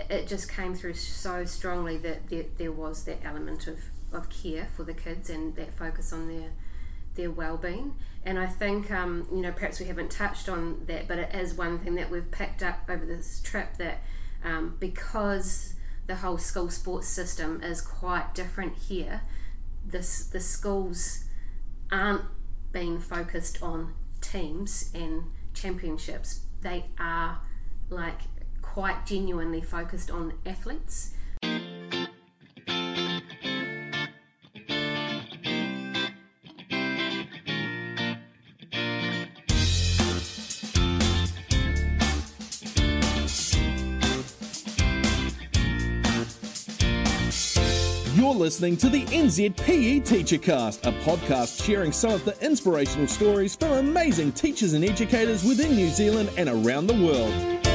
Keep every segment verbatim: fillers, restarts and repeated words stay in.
it just came through so strongly that there, there was that element of, of care for the kids and that focus on their their well-being. And I think, um, you know, perhaps we haven't touched on that, but it is one thing that we've picked up over this trip, that um, because the whole school sports system is quite different here, this, the schools aren't being focused on teams and championships. They are like quite genuinely focused on athletes. You're listening to the N Z P E TeacherCast, a podcast sharing some of the inspirational stories from amazing teachers and educators within New Zealand and around the world.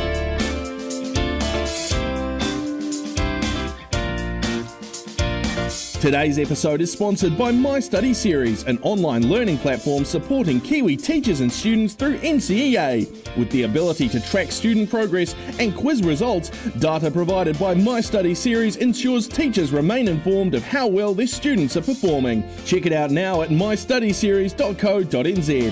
Today's episode is sponsored by My Study Series, an online learning platform supporting Kiwi teachers and students through N C E A. With the ability to track student progress and quiz results, data provided by My Study Series ensures teachers remain informed of how well their students are performing. Check it out now at my study series dot co dot n z.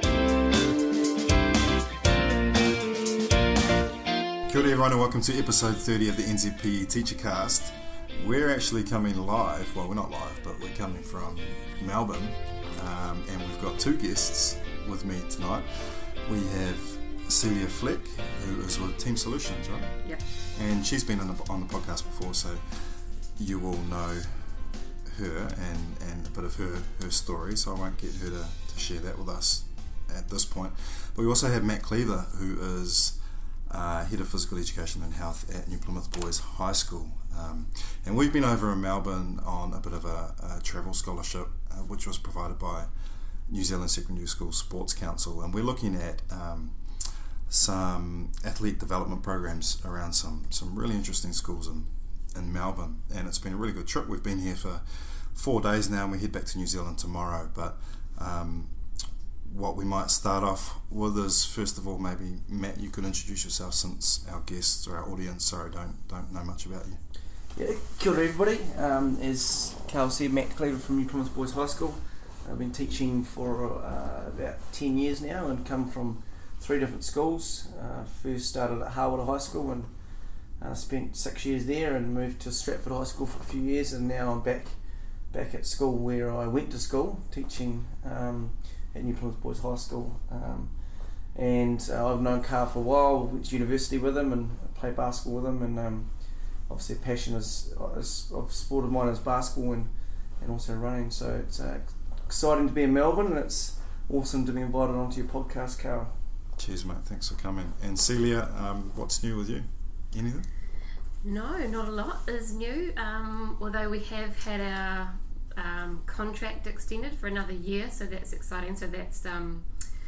Kia ora everyone and welcome to episode thirty of the N Z P E TeacherCast. We're actually coming live, well we're not live, but we're coming from Melbourne, um, and we've got two guests with me tonight. We have Celia Fleck, who is with Team Solutions, right? Yep. And she's been on the, on the podcast before, so you will know her and, and a bit of her, her story, so I won't get her to, to share that with us at this point. But we also have Matt Cleaver, who is uh, Head of Physical Education and Health at New Plymouth Boys High School. Um, and we've been over in Melbourne on a bit of a, a travel scholarship, uh, which was provided by New Zealand Secondary School Sports Council, and we're looking at um, some athlete development programs around some, some really interesting schools in, in Melbourne, and it's been a really good trip. We've been here for four days now and we head back to New Zealand tomorrow, but um, what we might start off with is, first of all, maybe Matt, you could introduce yourself, since our guests or our audience, sorry, don't don't know much about you. Yeah, kia ora everybody. Um, as Carl said, Matt Cleaver from New Plymouth Boys High School. I've been teaching for uh, about ten years now and come from three different schools. Uh, first started at Harwood High School and uh, spent six years there, and moved to Stratford High School for a few years, and now I'm back back at school where I went to school, teaching um, at New Plymouth Boys High School. Um, and uh, I've known Carl for a while, went to university with him and played basketball with him, and um, obviously a passion is, is of sport of mine is basketball and, and also running, so it's uh, exciting to be in Melbourne, and it's awesome to be invited onto your podcast, Carl. Cheers mate, thanks for coming. And Celia, um, what's new with you? Anything? No, not a lot is new, um, although we have had our um, contract extended for another year, so that's exciting. So that's um,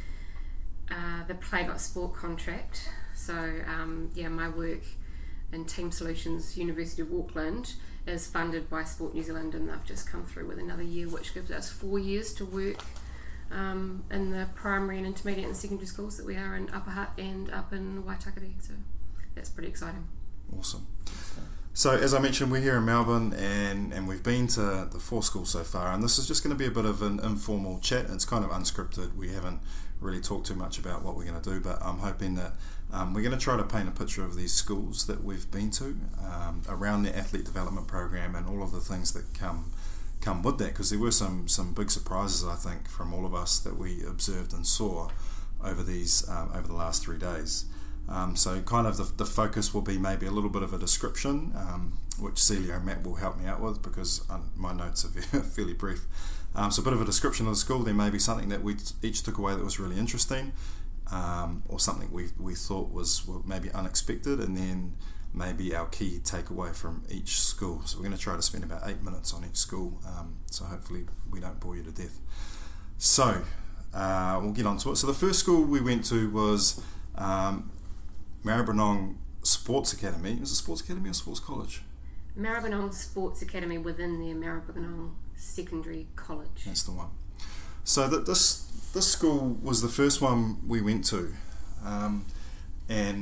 uh, the Play Got Sport contract. So um, yeah, my work in Team Solutions, University of Auckland, is funded by Sport New Zealand, and they've just come through with another year, which gives us four years to work um, in the primary and intermediate and secondary schools that we are in Upper Hutt and up in Waitakere, so that's pretty exciting. Awesome. So as I mentioned, we're here in Melbourne, and, and we've been to the four schools so far, and this is just going to be a bit of an informal chat. It's kind of unscripted. We haven't really talked too much about what we're going to do, but I'm hoping that um, we're going to try to paint a picture of these schools that we've been to, um, around the athlete development program and all of the things that come come with that, because there were some some big surprises, I think, from all of us that we observed and saw over these um, over the last three days. Um, so kind of the, the focus will be maybe a little bit of a description, um, which Celia and Matt will help me out with, because um, my notes are fairly brief. Um, so a bit of a description of the school, then maybe something that we each took away that was really interesting, um, or something we we thought was maybe unexpected, and then maybe our key takeaway from each school. So we're going to try to spend about eight minutes on each school, um, so hopefully we don't bore you to death. So uh, we'll get on to it. So the first school we went to was um, Maribyrnong Sports Academy. Is it Sports Academy or Sports College? Maribyrnong Sports Academy within the Maribyrnong Secondary College. That's the one. So that this this school was the first one we went to, um, and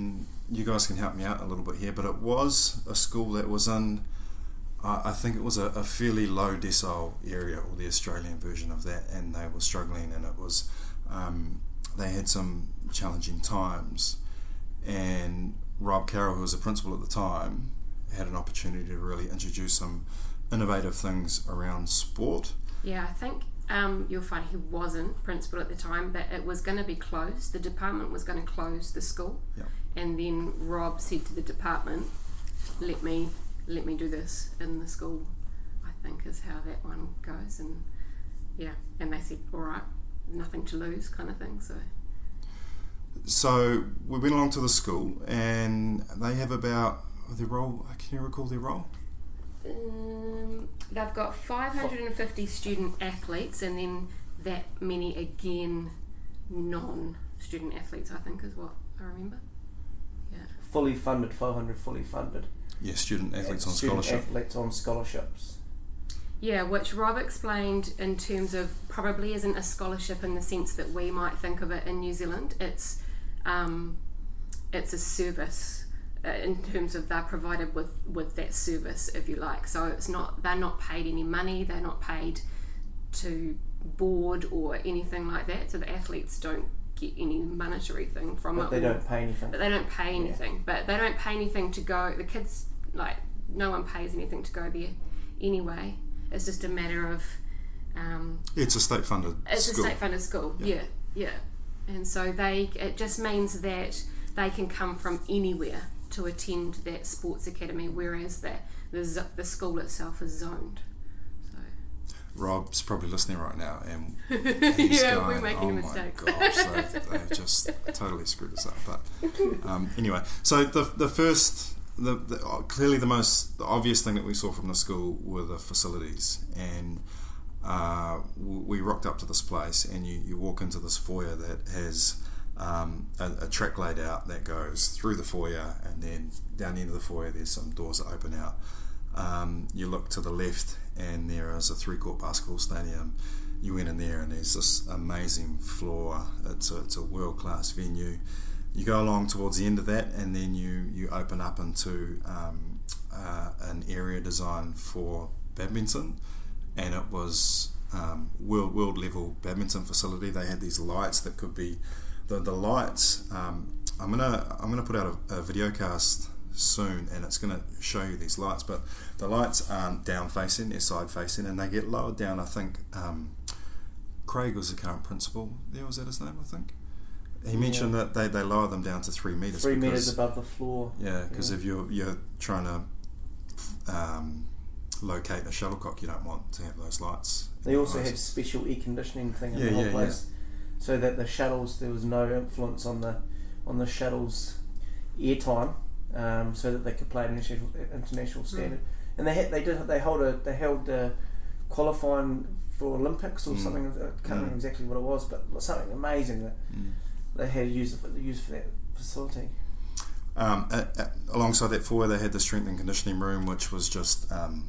you guys can help me out a little bit here, but it was a school that was in, uh, I think it was a, a fairly low decile area, or the Australian version of that, and they were struggling, and it was, um, they had some challenging times, and Rob Carroll, who was a principal at the time, had an opportunity to really introduce some innovative things around sport. Yeah, I think um, you'll find he wasn't principal at the time, but it was going to be closed. The department was going to close the school, Yep. and then Rob said to the department, "Let me let me do this in the school." I think is how that one goes, and yeah, and they said, "All right, nothing to lose," kind of thing. So. So we went along to the school, and they have about their role. Can you recall their role? Um, they've got five hundred fifty student athletes, and then that many again non-student athletes, I think is what I remember. Yeah. Fully funded, five hundred fully funded. Yeah, student athletes on student scholarship. athletes on scholarships. Yeah, which Rob explained in terms of probably isn't a scholarship in the sense that we might think of it in New Zealand. It's um, it's a service. In terms of they're provided with, with that service, if you like. So it's not, they're not paid any money, they're not paid to board or anything like that. So the athletes don't get any monetary thing from but it. They or, don't pay anything. But they don't pay anything. Yeah. But they don't pay anything to go. The kids, like, no one pays anything to go there anyway. It's just a matter of. Um, it's a state funded. It's school. a state funded school. Yeah. yeah, yeah. And so they, it just means that they can come from anywhere to attend that sports academy, whereas the, the the school itself is zoned. So Rob's probably listening right now, and he's yeah, going, we're making oh a mistake. My gosh, they've, they've just totally screwed us up. But um, anyway, so the the first, the, the clearly the most the obvious thing that we saw from the school were the facilities, and uh, we rocked up to this place, and you, you walk into this foyer that has. Um, a, a track laid out that goes through the foyer, and then down the end of the foyer there's some doors that open out. Um, you look to the left and there is a three-court basketball stadium. You went in there and there's this amazing floor. It's a, it's a world-class venue. You go along towards the end of that, and then you, you open up into um, uh, an area designed for badminton, and it was um, world world level badminton facility. They had these lights that could be The, the lights, um, I'm gonna I'm gonna put out a, a video cast soon, and it's gonna show you these lights. But the lights aren't down facing; they're side facing, and they get lowered down. I think um, Craig was the current principal. There was that his name, I think. He yeah. mentioned that they, they lower them down to three meters. Three because, meters above the floor. Yeah, because yeah. if you're you're trying to um, locate a shuttlecock, you don't want to have those lights. They also had special air conditioning thing in yeah, the whole yeah, place. Yeah. So that the shuttles, there was no influence on the on the shuttles' airtime, um, so that they could play at an international, international standard. Mm. And they had, they did they held a they held a qualifying for Olympics or mm. something. I can't mm. remember exactly what it was, but something amazing that mm. they had used for used for that facility. Um, at, at, alongside that foyer, they had the strength and conditioning room, which was just. Um,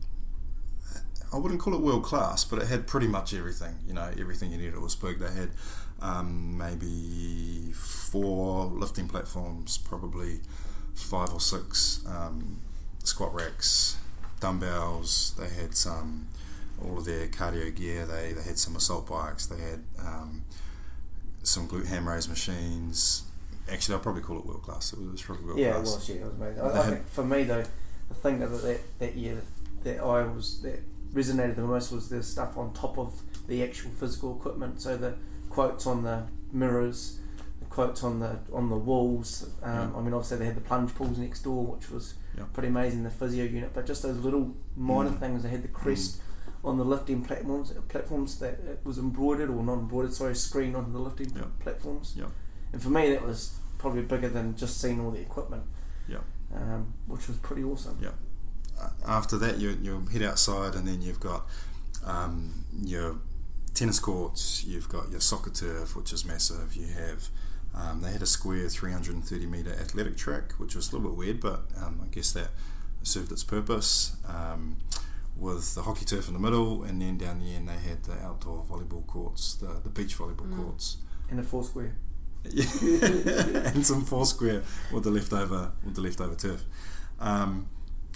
I wouldn't call it world class, but it had pretty much everything. You know, everything you needed. It was big. They had um, maybe four lifting platforms, probably five or six um, squat racks, dumbbells. They had some all of their cardio gear. They they had some assault bikes. They had um, some glute ham raise machines. Actually, I'll probably call it world class. It was probably world yeah, class. Yeah, it was. Yeah, it was amazing. I, I think for me though, the thing that that, that year that I was that. resonated the most was the stuff on top of the actual physical equipment. So the quotes on the mirrors, the quotes on the on the walls. Um, yeah. I mean, obviously they had the plunge pools next door, which was yeah. pretty amazing. The physio unit, but just those little minor mm. things. They had the crest mm. on the lifting platforms. Platforms that it was embroidered or not embroidered. Sorry, screened onto the lifting yeah. platforms. Yeah. And for me, that was probably bigger than just seeing all the equipment. Yeah. Um, which was pretty awesome. Yeah. After that, you you head outside, and then you've got um, your tennis courts. You've got your soccer turf, which is massive. You have um, they had a square three hundred thirty metre athletic track, which was a little bit weird, but um, I guess that served its purpose. Um, with the hockey turf in the middle, and then down the end they had the outdoor volleyball courts, the the beach volleyball mm. courts, and a four square. and some foursquare with the leftover with the leftover turf. Um,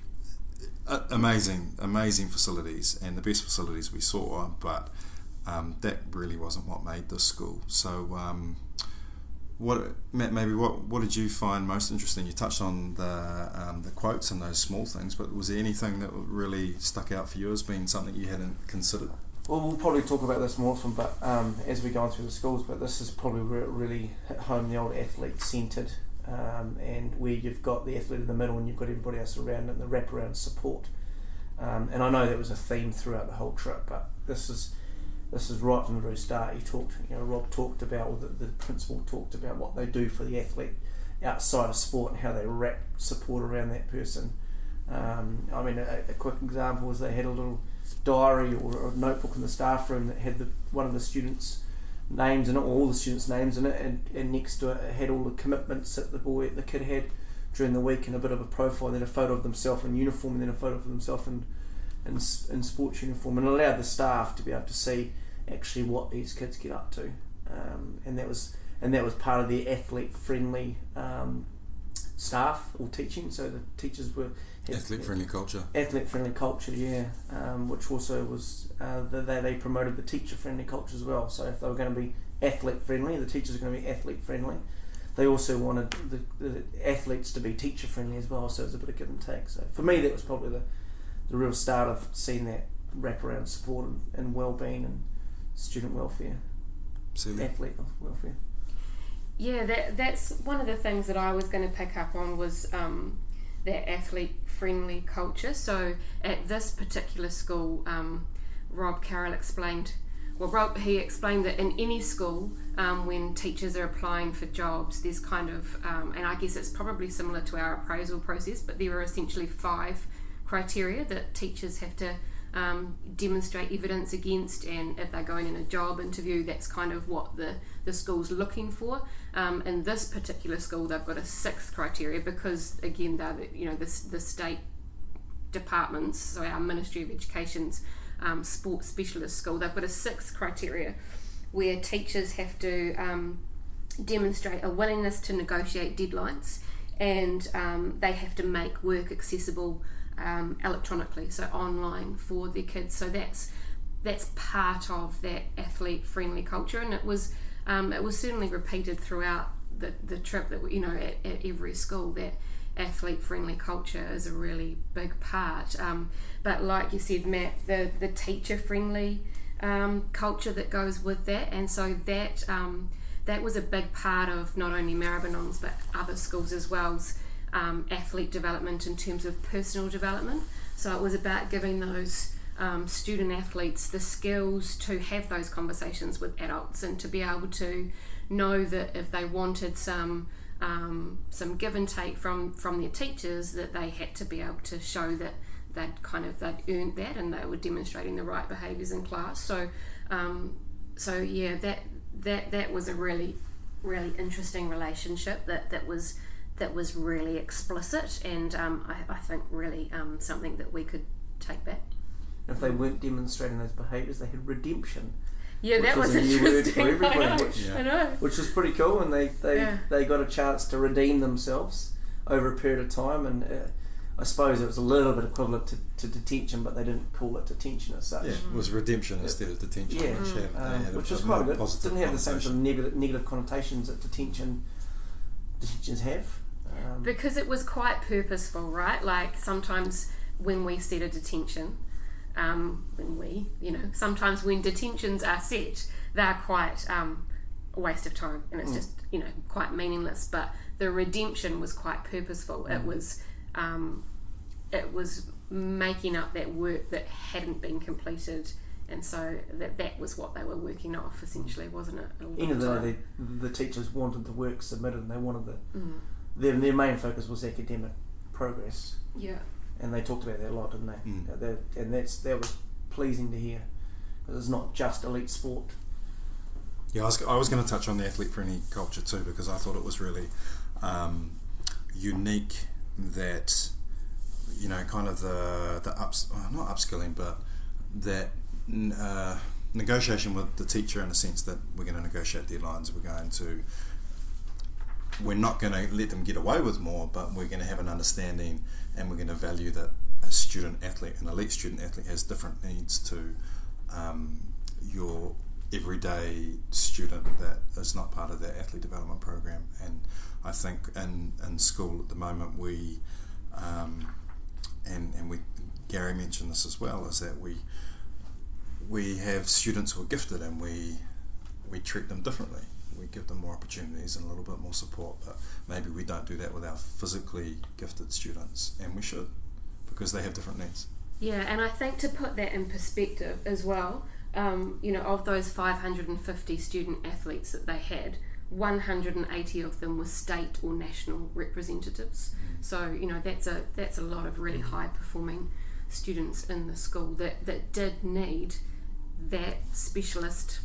amazing, amazing facilities, and the best facilities we saw, but um, that really wasn't what made this school. So, um, what Matt, maybe what what did you find most interesting? You touched on the um, the quotes and those small things, but was there anything that really stuck out for you as being something you hadn't considered? Well, we'll probably talk about this more often, but um, as we go on through the schools, but this is probably where it really hit home, the old athlete-centred, um, and where you've got the athlete in the middle and you've got everybody else around it, and the wraparound support. Um, and I know that was a theme throughout the whole trip, but this is this is right from the very start. You talked, you know, Rob talked about, or the, the principal talked about what they do for the athlete outside of sport and how they wrap support around that person. Um, I mean, a, a quick example was they had a little diary or a notebook in the staff room that had the, one of the students' names in it, or all the students' names in it, and, and next to it, it had all the commitments that the boy, the kid had during the week, and a bit of a profile, and then a photo of themselves in uniform, and then a photo of themselves in, in, in sports uniform, and it allowed the staff to be able to see actually what these kids get up to, um, and that was and that was part of the athlete-friendly um, staff or teaching. So the teachers were athlete-friendly culture. Athlete-friendly culture, yeah, um, which also was uh, the, they they promoted the teacher-friendly culture as well. So if they were going to be athlete-friendly, the teachers are going to be athlete-friendly. They also wanted the, the athletes to be teacher-friendly as well. So it was a bit of give and take. So for me, that was probably the the real start of seeing that wraparound support and, and well-being and student welfare, Absolutely. Athlete welfare. Yeah, that that's one of the things that I was going to pick up on was um, that athlete-friendly culture. So at this particular school, um, Rob Carroll explained, well, Rob, he explained that in any school, um, when teachers are applying for jobs, there's kind of, um, and I guess it's probably similar to our appraisal process, but there are essentially five criteria that teachers have to um, demonstrate evidence against, and if they're going in a job interview, that's kind of what the, the school's looking for. Um, in this particular school, they've got a sixth criteria because, again, they're the, you know the, the state departments, so our Ministry of Education's um, sports specialist school, they've got a sixth criteria where teachers have to um, demonstrate a willingness to negotiate deadlines, and um, they have to make work accessible Um, electronically, so online for their kids. So that's that's part of that athlete-friendly culture, and it was um, it was certainly repeated throughout the, the trip. That you know, at, at every school, that athlete-friendly culture is a really big part. Um, but like you said, Matt, the the teacher-friendly um, culture that goes with that, and so that um, that was a big part of not only Maribyrnong's but other schools as well. Um, athlete development in terms of personal development. So it was about giving those um, student athletes the skills to have those conversations with adults and to be able to know that if they wanted some um, some give and take from, from their teachers, that they had to be able to show that they'd kind of they'd earned that and they were demonstrating the right behaviours in class. So um, so yeah, that that that was a really really interesting relationship that, that was that was really explicit, and um, I, I think really um, something that we could take back. If they weren't demonstrating those behaviours, they had redemption. Yeah, that was, was a new word for interesting. everybody, I know, which, I know. which was pretty cool, and they, they, Yeah. they got a chance to redeem themselves over a period of time, and uh, I suppose it was a little bit equivalent to, to detention, but they didn't call it detention as such. Yeah, it was redemption Yeah. instead of detention. Yeah, which, had, um, had a which was more quite good. positive Didn't have the same sort of connotation. negative, negative connotations that detention detentions have. Um, Because it was quite purposeful, right? Like sometimes when we set a detention, um, when we, you know, sometimes when detentions are set, they're quite um, a waste of time, and it's Mm. just, you know, quite meaningless. But the redemption was quite purposeful. Mm. It was, um, it was making up that work that hadn't been completed, and so that that was what they were working off, essentially, wasn't it? A lot end of of the time. day, the, the teachers wanted the work submitted, and they wanted the Mm. their, their main focus was academic progress, Yeah. and they talked about that a lot, didn't they? Mm. Uh, that, and that's that was pleasing to hear, because it's not just elite sport. Yeah, I was, I was going to touch on the athlete-friendly culture too, because I thought it was really um, unique that, you know, kind of the the ups, well, not upskilling, but that uh, negotiation with the teacher in the sense that we're going to negotiate deadlines, we're going to we're not going to let them get away with more, but we're going to have an understanding, and we're going to value that a student athlete, an elite student athlete, has different needs to um, your everyday student that is not part of that athlete development program. And I think in, in school at the moment we um, and and we Gary mentioned this as well, is that we we have students who are gifted, and we we treat them differently. We give them more opportunities and a little bit more support, but maybe we don't do that with our physically gifted students, and we should, because they have different needs. Yeah, and I think to put that in perspective as well, um, you know, of those five hundred fifty student athletes that they had, one hundred eighty of them were state or national representatives. Mm. So, you know, that's a that's a lot of really high performing students in the school that, that did need that specialist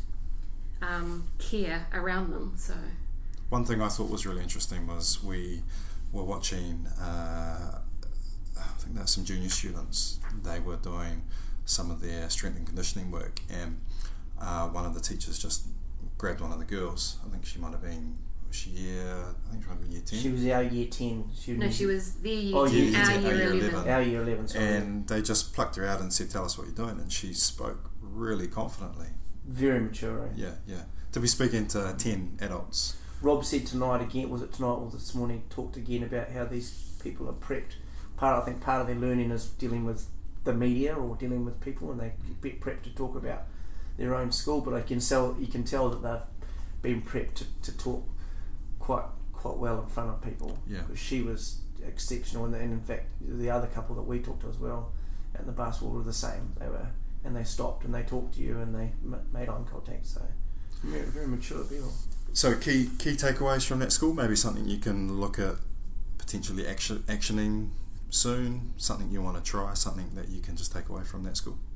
um, care around them. So one thing I thought was really interesting was we were watching uh, I think there's some junior students. They were doing some of their strength and conditioning work, and uh, one of the teachers just grabbed one of the girls. I think she might have been, was she year, I think she might have been year ten. She was our year ten. She no, she was their year oh, ten, year our ten, year, our year eleven. eleven. Our year eleven, sorry. And they just plucked her out and said, tell us what you're doing, and she spoke really confidently. Very mature, eh? Yeah, yeah. To be speaking to ten adults. Rob said tonight again, was it tonight or this morning, talked again about how these people are prepped. Part, I think part of their learning is dealing with the media or dealing with people, and they get prepped to talk about their own school, but I can tell, you can tell that they've been prepped to, to talk quite quite well in front of people. Yeah. She was exceptional, and, and in fact the other couple that we talked to as well at the basketball were the same. They were, and they stopped and they talked to you and they m- made eye contact. So very, very mature people. So key key takeaways from that school, maybe something you can look at potentially action, actioning soon, something you want to try, something that you can just take away from that school.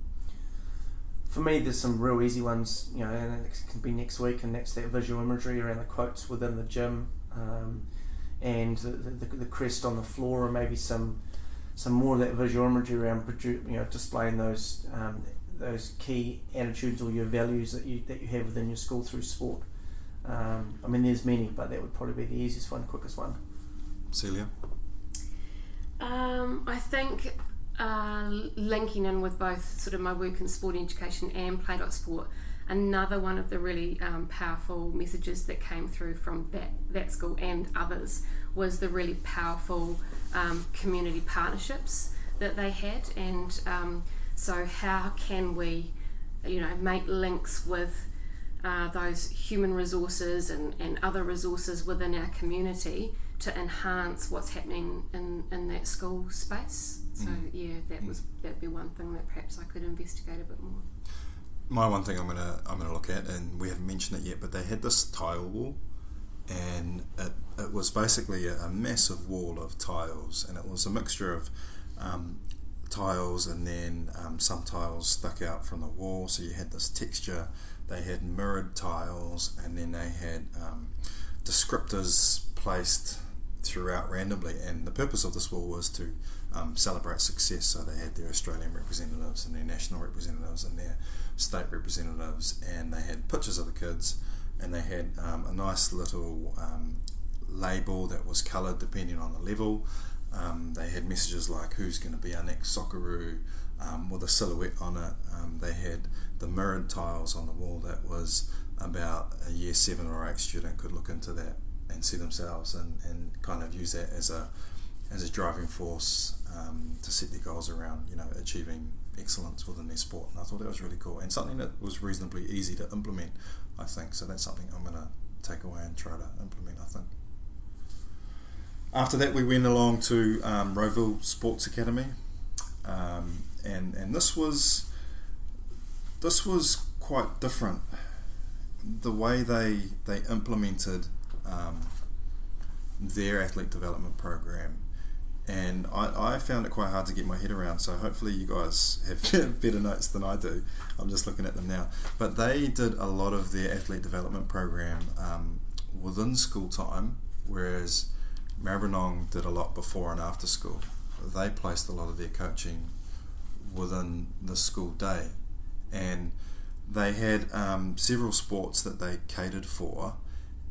For me, there's some real easy ones, you know, and it can be next week, and next that visual imagery around the quotes within the gym, um, and the, the, the crest on the floor, and maybe some some more of that visual imagery around, produ- you know, displaying those um, those key attitudes or your values that you that you have within your school through sport. Um, I mean, there's many, but that would probably be the easiest one, quickest one. Celia? Um, I think uh, linking in with both sort of my work in sport education and Play dot Sport, another one of the really um, powerful messages that came through from that, that school and others was the really powerful um, community partnerships that they had. And um, so how can we, you know, make links with uh, those human resources and, and other resources within our community to enhance what's happening in, in that school space. So Mm. yeah, that was that'd be one thing that perhaps I could investigate a bit more. My one thing I'm gonna I'm gonna look at, and we haven't mentioned it yet, but they had this tile wall, and it, it was basically a, a massive wall of tiles, and it was a mixture of um, tiles and then um, some tiles stuck out from the wall, so you had this texture. They had mirrored tiles, and then they had um, descriptors placed throughout randomly, and the purpose of this wall was to um, celebrate success. So they had their Australian representatives and their national representatives and their state representatives, and they had pictures of the kids, and they had um, a nice little um, label that was coloured depending on the level. Um, they had messages like who's going to be our next Socceroo, um, with a silhouette on it. Um, they had the mirrored tiles on the wall that was about a year seven or eight student could look into that and see themselves and, and kind of use that as a as a driving force um, to set their goals around, you know, achieving excellence within their sport. And I thought that was really cool and something that was reasonably easy to implement, I think. So that's something I'm going to take away and try to implement, I think. After that, we went along to um, Rowville Sports Academy, um, and and this was this was quite different. The way they they implemented um, their athlete development program, and I, I found it quite hard to get my head around. So hopefully you guys have better notes than I do. I'm just looking at them now, but they did a lot of their athlete development program um, within school time, whereas Maribyrnong did a lot before and after school. They placed a lot of their coaching within the school day, and they had um, several sports that they catered for,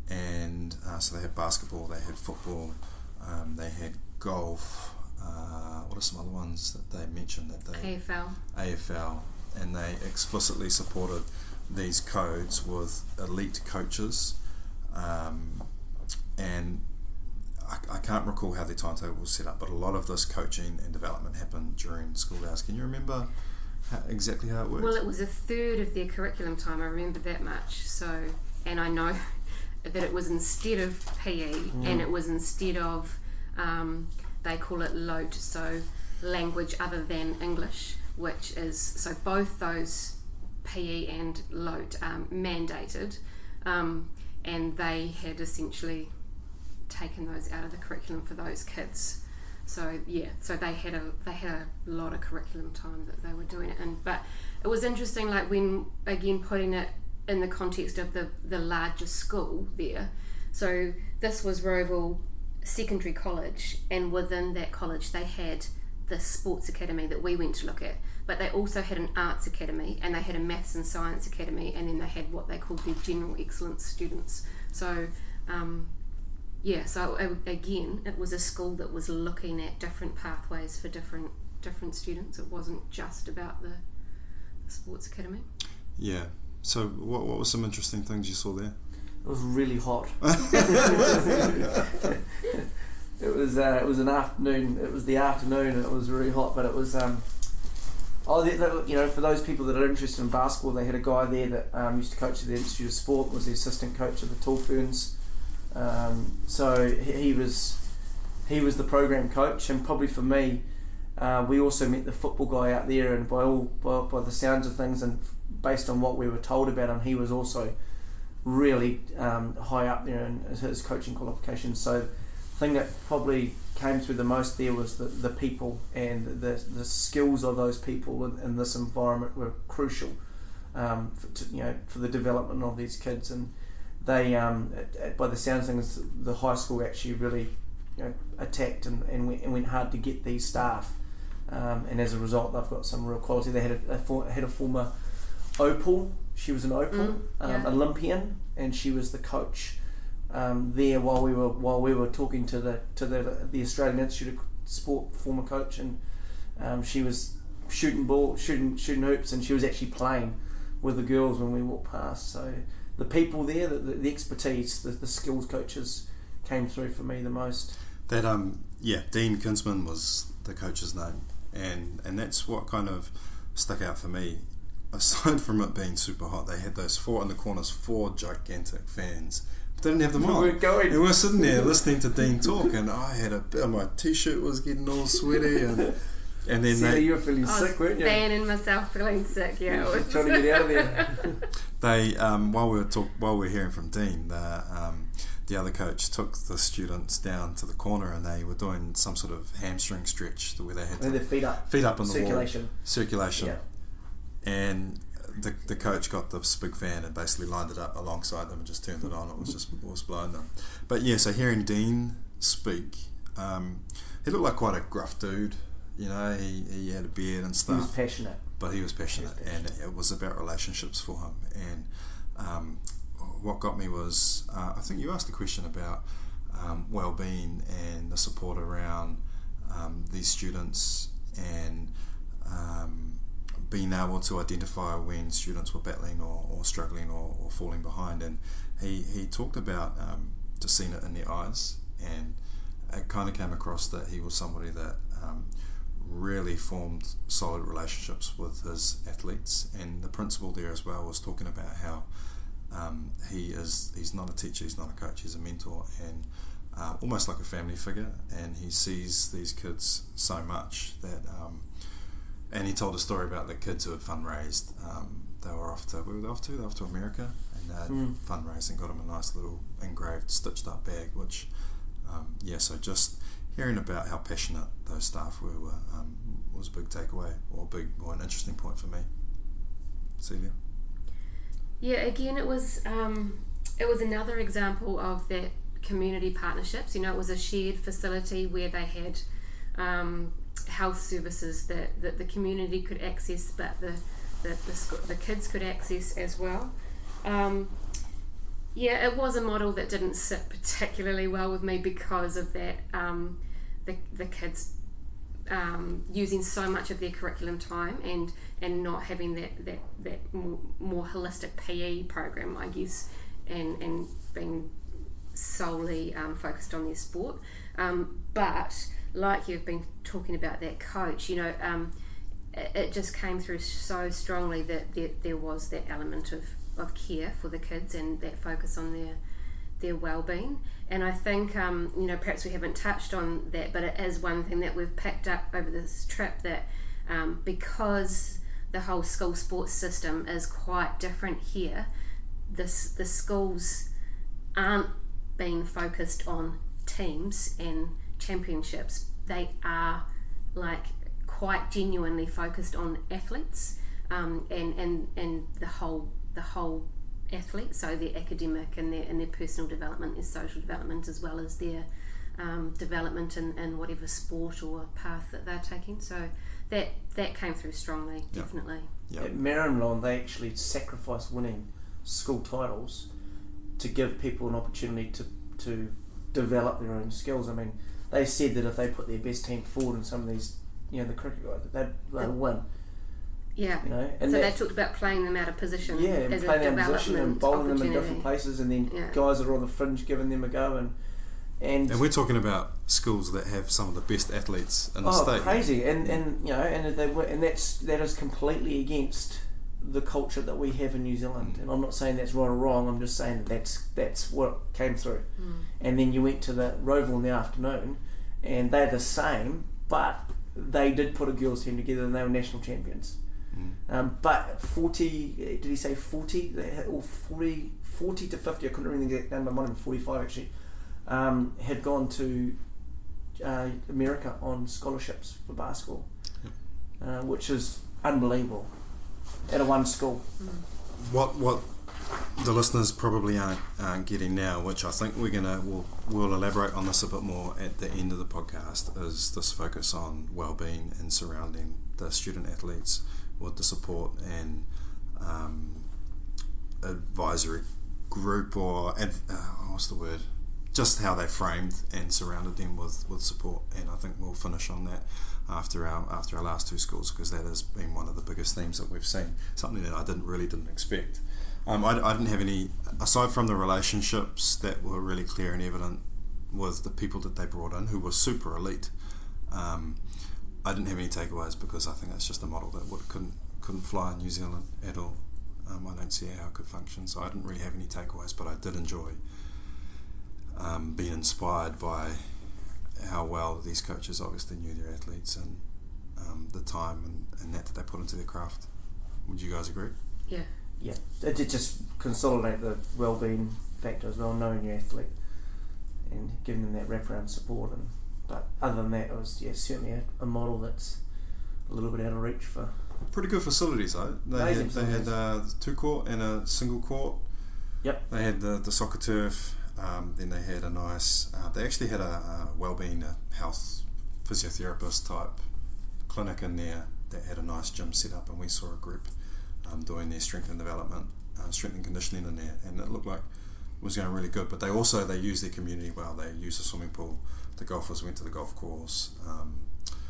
and uh, so they had basketball, they had football, um, they had golf. Uh, what are some other ones that they mentioned that they A F L. A F L, and they explicitly supported these codes with elite coaches, um, and I, I can't recall how their timetable was set up, but a lot of this coaching and development happened during school hours. Can you remember how, exactly how it worked? Well, it was a third of their curriculum time. I remember that much. So, and I know that it was instead of P E, mm. and it was instead of um, they call it L O T, so language other than English, which is so both those P E and L O T um, mandated, um, and they had essentially taken those out of the curriculum for those kids. So yeah, so they had a they had a lot of curriculum time that they were doing it in. But it was interesting, like when again putting it in the context of the the larger school there. So this was Rowville Secondary College, and within that college they had the sports academy that we went to look at, but they also had an arts academy, and they had a maths and science academy, and then they had what they called their general excellence students. So um, yeah, so again, it was a school that was looking at different pathways for different different students. It wasn't just about the, the sports academy. Yeah. So what what were some interesting things you saw there? It was really hot. It was uh, it was an afternoon. It was the afternoon, and it was really hot. But it was um, oh, they, they, you know, for those people that are interested in basketball, they had a guy there that um, used to coach at the Institute of Sport. Was the assistant coach of the Tall Ferns. Um, so he, he was he was the program coach, and probably for me, uh, we also met the football guy out there. And by all by, by the sounds of things, and based on what we were told about him, he was also really um, high up there in his coaching qualifications. So the thing that probably came through the most there was the, the people, and the the skills of those people in, in this environment were crucial um, for, to, you know, for the development of these kids. And they, um, by the sounds of things, the high school actually really, you know, attacked and, and, went, and went hard to get these staff. Um, and as a result, they've got some real quality. They had a, a for, had a former Opal. She was an Opal mm, yeah. um, Olympian, and she was the coach um, there while we were while we were talking to the to the the Australian Institute of Sport former coach, and um, she was shooting ball, shooting shooting hoops, and she was actually playing with the girls when we walked past. So the people there, the, the expertise, the, the skills coaches came through for me the most. That um yeah, Dean Kinsman was the coach's name, and and that's what kind of stuck out for me. Aside from it being super hot, they had those four in the corners, four gigantic fans. But they didn't have them on. We were going. And we were sitting there listening to Dean talk, and I had a bit, my t-shirt was getting all sweaty, and and then Sarah, they, you were feeling I sick, weren't you? fanning myself, feeling sick. Yeah, it was trying to get out of there. they um, while we were talk while we were hearing from Dean, the um, the other coach took the students down to the corner, and they were doing some sort of hamstring stretch where they had And to their feet up, feet up on the circulation, wall. circulation, yeah. And the the coach got this big fan and basically lined it up alongside them and just turned it on. It was just it was blowing them. But yeah, so hearing Dean speak, um, he looked like quite a gruff dude. You know, he, he had a beard and stuff. He was passionate. But he was passionate, he was passionate. and it was about relationships for him. And um, what got me was, uh, I think you asked a question about um, well-being and the support around um, these students, and um, being able to identify when students were battling or, or struggling or, or falling behind. And he, he talked about um, just seeing it in their eyes, and it kind of came across that he was somebody that um, really formed solid relationships with his athletes. And the principal there as well was talking about how um, he is he's not a teacher, he's not a coach, he's a mentor, and uh, almost like a family figure, and he sees these kids so much that um, and he told a story about the kids who had fundraised. Um, they were off to where were they off to? They were off to America, and they had Mm. fundraised and got him a nice little engraved, stitched up bag, which um, yeah, so just hearing about how passionate those staff were, were um, was a big takeaway, or a big, or an interesting point for me. Celia? Yeah, again, it was um, it was another example of that community partnerships. You know, it was a shared facility where they had um, health services that, that the community could access, but the the, the, sc- the kids could access as well. Um, Yeah, it was a model that didn't sit particularly well with me because of that. Um, the the kids um, using so much of their curriculum time and and not having that that that more, more holistic P E program, I guess, and and being solely um, focused on their sport. Um, but like you've been talking about that coach, you know, um, it, it just came through so strongly that there, there was that element of, of care for the kids and that focus on their their well-being. And I think, um, you know, perhaps we haven't touched on that, but it is one thing that we've picked up over this trip, that um, because the whole school sports system is quite different here, this the schools aren't being focused on teams and championships. They are like quite genuinely focused on athletes, um, and, and, and the whole the whole athlete, so their academic and their and their personal development, their social development, as well as their um, development in, in whatever sport or path that they're taking. So that that came through strongly, Yep. definitely. Yep. At Marymount, they actually sacrifice winning school titles to give people an opportunity to to develop their own skills. I mean, they said that if they put their best team forward in some of these, you know, the cricket guys, they'd, they'd win. Yeah. You know, and so that, they talked about playing them out of position, yeah, and as a playing their development position and bowling them in different opportunity. places, and then Yeah. guys that are on the fringe giving them a go, and and, And we're talking about schools that have some of the best athletes in the oh, state. crazy, and and you know, and they were, and that's that is completely against the culture that we have in New Zealand. Mm. And I'm not saying that's right or wrong. I'm just saying that that's that's what came through. Mm. And then you went to the Roval in the afternoon, and they're the same, but they did put a girls team together, and they were national champions. Mm. Um, but forty, did he say forty? They had, or forty, forty to fifty, I couldn't remember the exact number, might have been forty-five actually, um, had gone to uh, America on scholarships for basketball, Yep. uh, which is unbelievable at a one school. Mm. What what the listeners probably aren't, aren't getting now, which I think we're gonna we'll, we'll elaborate on this a bit more at the end of the podcast, is this focus on well-being and surrounding the student athletes with the support and um, advisory group, or ad, uh, what's the word? Just how they framed and surrounded them with, with support. And I think we'll finish on that after our after our last two schools, because that has been one of the biggest themes that we've seen. Something that I didn't really didn't expect. Um, I, I didn't have any, aside from the relationships that were really clear and evident with the people that they brought in, who were super elite. Um, I didn't have any takeaways, because I think that's just a model that would, couldn't couldn't fly in New Zealand at all. Um, I don't see how it could function, so I didn't really have any takeaways, but I did enjoy um, being inspired by how well these coaches obviously knew their athletes and um, the time and, and that that they put into their craft. Would you guys agree? Yeah. Yeah, it did just consolidate the well-being factor as well, knowing your athlete and giving them that wraparound support. And but other than that, it was yeah certainly a, a model that's a little bit out of reach for. Pretty good facilities though. They Amazing had, they had facilities. uh, two court and a single court. Yep. They had the, the soccer turf. Um, then they had a nice. Uh, they actually had a, a wellbeing, a health physiotherapist type clinic in there that had a nice gym set up, and we saw a group um, doing their strength and development, uh, strength and conditioning in there, and it looked like it was going really good. But they also they used their community well. They used the swimming pool. The golfers went to the golf course. Um,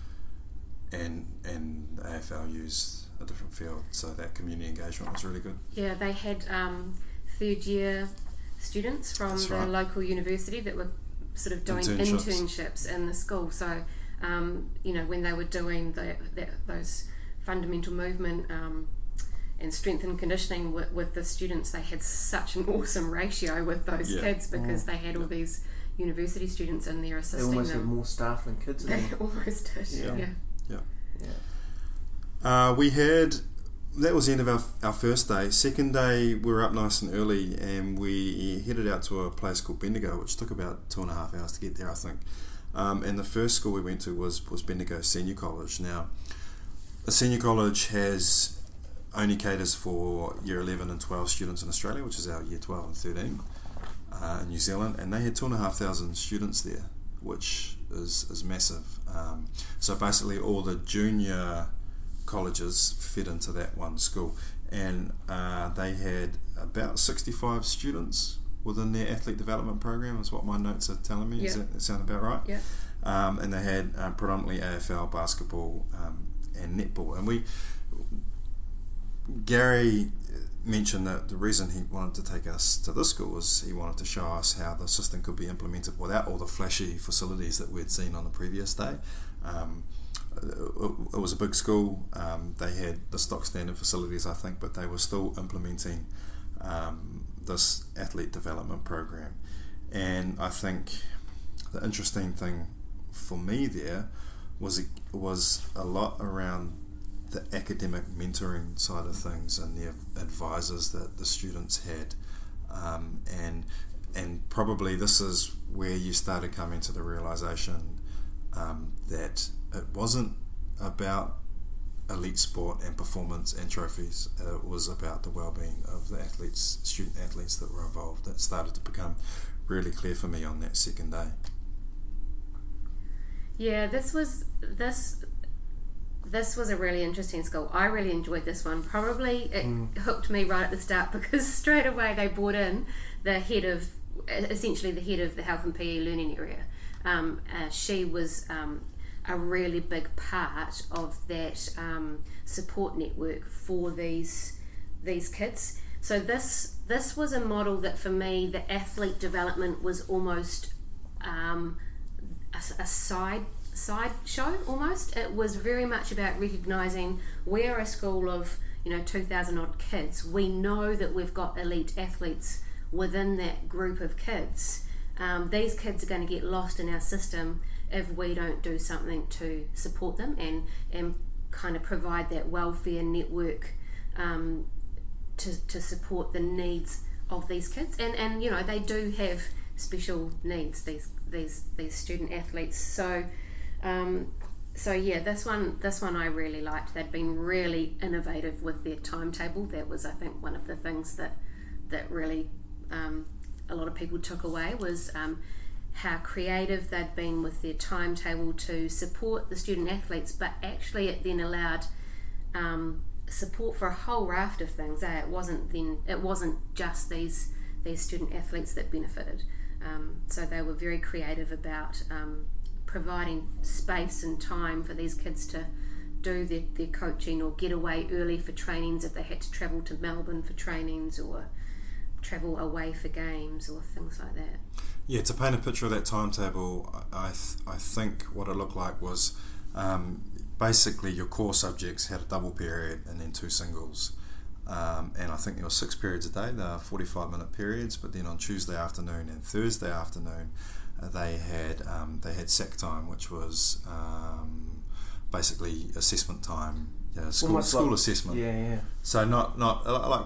and and A F L used a different field, so that community engagement was really good. Yeah, they had um, third year students from That's the right. local university that were sort of doing Internships. internships, in the school. So, um, you know, when they were doing the, the, those fundamental movement um, and strength and conditioning with, with the students, they had such an awesome ratio with those Yeah. kids, because Mm. they had all Yeah. these university students in there They assisting almost had them. more staff than kids. in They there. almost did, Yeah. yeah. Yeah. Uh, we had that was the end of our, our first day. Second day we were up nice and early, and we headed out to a place called Bendigo, which took about two and a half hours to get there, I think. Um, and the first school we went to was was Bendigo Senior College. Now, a senior college has only caters for year eleven and twelve students in Australia, which is our year twelve and thirteen uh, in New Zealand, and they had two and a half thousand students there, which is is massive. Um, so basically, all the junior colleges fit into that one school, and uh, they had about sixty-five students within their athlete development program, is what my notes are telling me. Yeah. Does that, that sound about right? Yeah. Um, and they had uh, predominantly A F L, basketball, um, and netball. And we, Gary mentioned that the reason he wanted to take us to this school was he wanted to show us how the system could be implemented without all the flashy facilities that we'd seen on the previous day. Um, it, it was a big school. Um, they had the stock standard facilities, I think, but they were still implementing um, this athlete development program. And I think the interesting thing for me there was it was a lot around the academic mentoring side of things and the advisors that the students had, um, and and probably this is where you started coming to the realization um, that it wasn't about elite sport and performance and trophies. It was about the well-being of the athletes, student athletes that were involved. That started to become really clear for me on that second day. Yeah, this was this this was a really interesting school. I really enjoyed this one. Probably it mm. hooked me right at the start because straight away they brought in the head of, essentially the head of the health and P E learning area. Um, uh, she was um, a really big part of that um, support network for these these kids. So this this was a model that for me, the athlete development was almost um, a, a side side show almost. It was very much about recognising we're a school of, you know, two thousand odd kids. We know that we've got elite athletes within that group of kids. Um, these kids are going to get lost in our system if we don't do something to support them and, and kind of provide that welfare network um, to, to support the needs of these kids. And, and you know, they do have special needs, these these these student athletes. So um, so yeah, this one this one I really liked. They'd been really innovative with their timetable. That was, I think, one of the things that that really um, a lot of people took away was um, how creative they'd been with their timetable to support the student athletes, but actually it then allowed um, support for a whole raft of things. Eh? It wasn't then it wasn't just these these student athletes that benefited. Um, so they were very creative about um, providing space and time for these kids to do their, their coaching or get away early for trainings if they had to travel to Melbourne for trainings or travel away for games or things like that. Yeah, to paint a picture of that timetable, I th- I think what it looked like was um, basically your core subjects had a double period and then two singles. Um, and I think there were six periods a day. They were forty-five minute periods, but then on Tuesday afternoon and Thursday afternoon, uh, they had um, they had S A C time, which was um, basically assessment time, yeah, school school like, assessment. Yeah, yeah. So not not like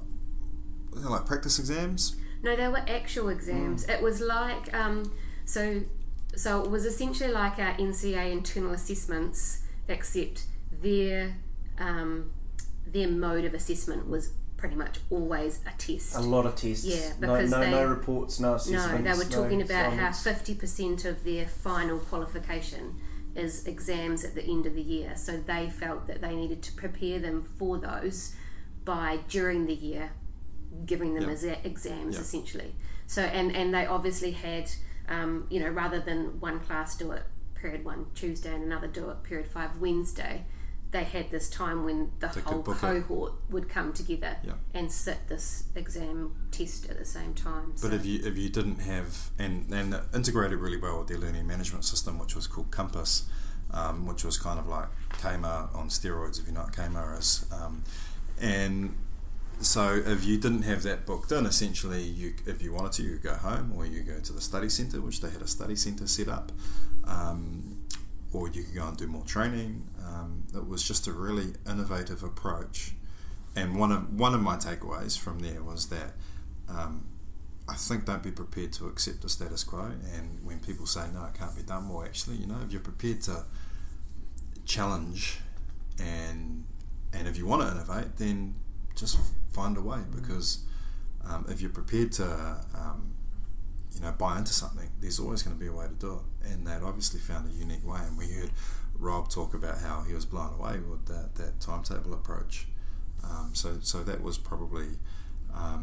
like practice exams. No, they were actual exams. Mm. It was like um, so so it was essentially like our N C A internal assessments, except their um, their mode of assessment was pretty much always a test. A lot of tests. Yeah, because no, no, they, no reports, no assessments. No, they were talking no about assignments. how fifty percent of their final qualification is exams at the end of the year. So they felt that they needed to prepare them for those by during the year, giving them yep. as exams yep. essentially. So and, and they obviously had, um, you know, rather than one class do it period one Tuesday and another do it period five Wednesday, they had this time when the they whole cohort it. would come together yeah. and sit this exam test at the same time. But so. if you if you didn't have and and it integrated really well with their learning management system, which was called Compass, um, which was kind of like K M A on steroids, if you know what K M A is, um, and so if you didn't have that booked in, essentially, you if you wanted to, you could go home or you go to the study centre, which they had a study centre set up. Um, or you could go and do more training. Um, it was just a really innovative approach. And one of one of my takeaways from there was that um, I think don't be prepared to accept the status quo. And when people say, no, it can't be done, well, actually, you know, if you're prepared to challenge and and if you want to innovate, then just find a way. Because um, if you're prepared to um, you know, buy into something, there's always going to be a way to do it. And they'd obviously found a unique way. And we heard Rob talk about how he was blown away with that, that timetable approach. Um, so so that was probably um,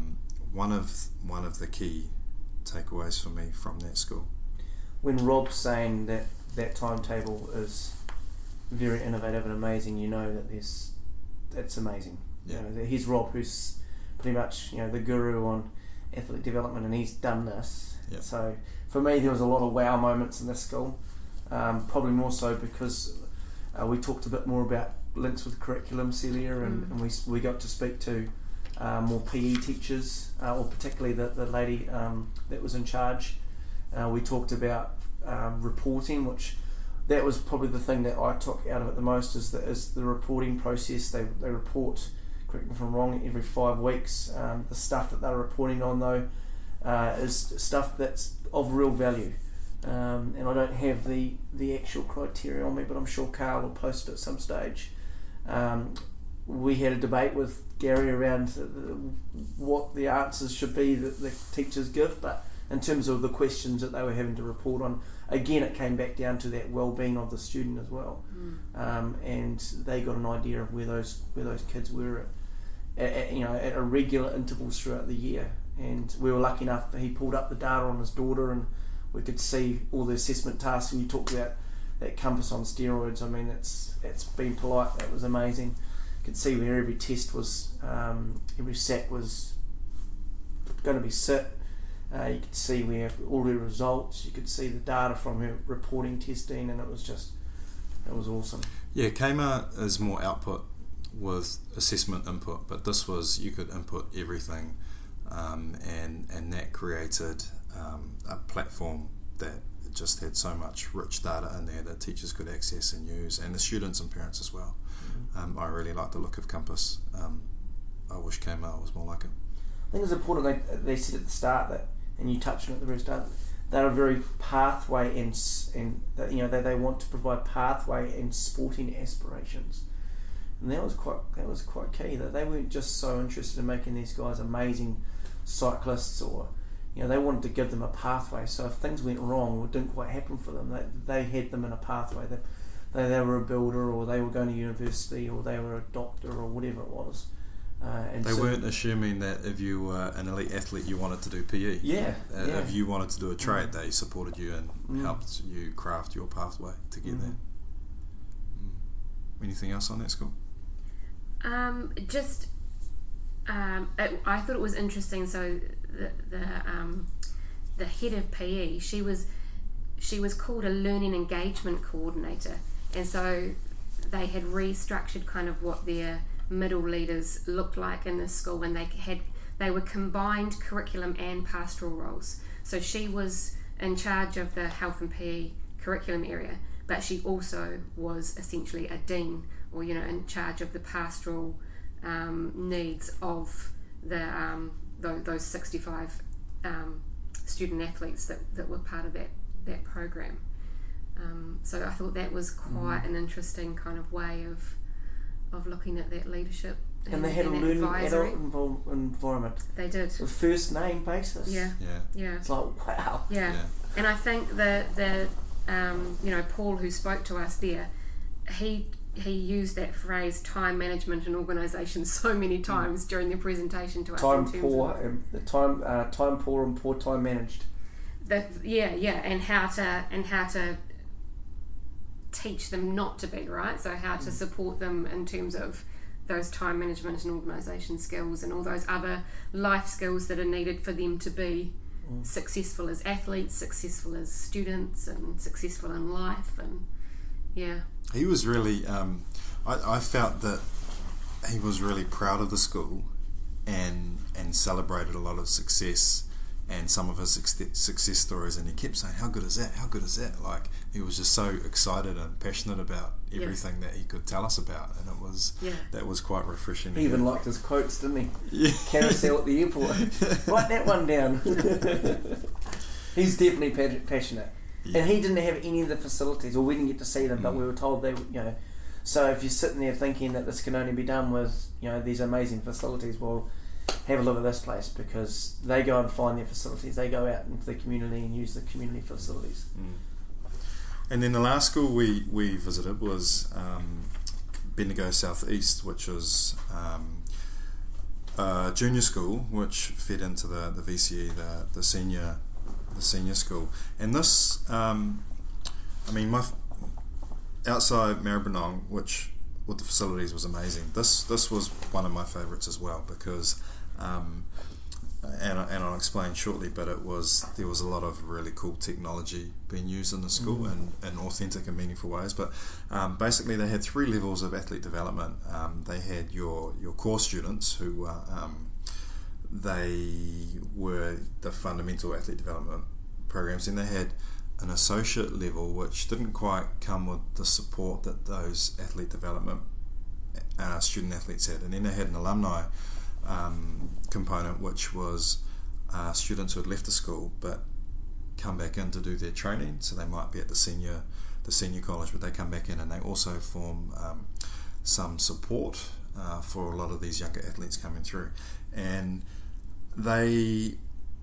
one of one of the key takeaways for me from that school. When Rob's saying that that timetable is very innovative and amazing, you know that there's that's amazing. Yeah. You know, here's Rob, who's pretty much, you know, the guru on athlete development, and he's done this. Yeah. So for me, there was a lot of wow moments in this school. Um, probably more so because uh, we talked a bit more about links with curriculum, Celia, and, Mm. and we we got to speak to uh, more P E teachers, uh, or particularly the, the lady um, that was in charge. Uh, we talked about um, reporting, which that was probably the thing that I took out of it the most, is the, is the reporting process. They, they report, correct me if I'm wrong, every five weeks. Um, the stuff that they're reporting on, though, uh, is stuff that's of real value. Um, and I don't have the, the actual criteria on me, but I'm sure Carl will post it at some stage. Um, we had a debate with Gary around the, the, what the answers should be that the teachers give, but in terms of the questions that they were having to report on, again, it came back down to that well-being of the student as well. Mm. Um, and they got an idea of where those where those kids were at, at, at, you know, at a regular intervals throughout the year. And we were lucky enough that he pulled up the data on his daughter, and we could see all the assessment tasks. And you talked about that compass on steroids. I mean, it's it's been polite. That was amazing. You could see where every test was, um, every set was going to be sit. Uh, you could see where all her results. You could see the data from her reporting testing, and it was just, it was awesome. Yeah, Kmart is more output with assessment input, but this was, you could input everything, um, and and that created um, a platform that just had so much rich data in there that teachers could access and use, and the students and parents as well. Mm-hmm. Um, I really like the look of Compass. Um, I wish Kmart was more like it. I think it's important, they, they said at the start that, and you touched on it at the very start, they're a very pathway and and you know they, they want to provide pathway and sporting aspirations, and that was quite that was quite key. That they weren't just so interested in making these guys amazing cyclists, or you know they wanted to give them a pathway. So if things went wrong or didn't quite happen for them, they they had them in a pathway. That they, they were a builder, or they were going to university, or they were a doctor, or whatever it was. Uh, and they so, weren't assuming that if you were an elite athlete you wanted to do P E. Yeah, uh, yeah. If you wanted to do a trade, mm. they supported you and mm. helped you craft your pathway to get mm. there. Mm. Anything else on that school? Um, just, um, it, I thought it was interesting. So the the um, the head of P E, she was she was called a learning engagement coordinator, and so they had restructured kind of what their middle leaders looked like in this school, and they had they were combined curriculum and pastoral roles. So she was in charge of the health and P E curriculum area, but she also was essentially a dean, or you know, in charge of the pastoral um, needs of the um, those, those sixty-five um, student athletes that, that were part of that that program. Um, so I thought that was quite mm. an interesting kind of way of of looking at that leadership. And, and they had and a learning advisory. adult invol- environment. They did. A first name basis. Yeah. Yeah. Yeah. It's like, wow. Yeah. yeah. And I think the the um, you know, Paul, who spoke to us there, he he used that phrase time management and organisation so many times mm. during the presentation to us. Time in terms poor, of, and the time uh, time poor and poor time managed. The, yeah, yeah, and how to and how to teach them not to be, right? So how to support them in terms of those time management and organisation skills and all those other life skills that are needed for them to be mm. successful as athletes, successful as students, and successful in life. And yeah, he was really um, I, I felt that he was really proud of the school and and celebrated a lot of success and some of his success stories, and he kept saying, how good is that, how good is that? Like, he was just so excited and passionate about everything yeah. that he could tell us about, and it was yeah. that was quite refreshing. He even liked his quotes, didn't he? Yeah. Carousel at the airport. Write that one down. He's definitely passionate. Yeah. And he didn't have any of the facilities, or we didn't get to see them, mm. but we were told they, you know, so if you're sitting there thinking that this can only be done with, you know, these amazing facilities, well, have a look at this place, because they go and find their facilities. They go out into the community and use the community facilities. Mm. And then the last school we, we visited was um, Bendigo South East, which was um, a junior school which fed into the, the V C E, the, the senior the senior school. And this, um, I mean, my outside Maribyrnong, which with the facilities was amazing. This this was one of my favourites as well because, um, and and I'll explain shortly. But it was there was a lot of really cool technology being used in the school mm. in, in authentic and meaningful ways. But um, basically, they had three levels of athlete development. Um, they had your your core students who uh, um, they were the fundamental athlete development programs. Then they had an associate level, which didn't quite come with the support that those athlete development uh, student athletes had. And then they had an alumni um, component, which was uh, students who had left the school but come back in to do their training. So they might be at the senior the senior college, but they come back in and they also form um, some support uh, for a lot of these younger athletes coming through. And they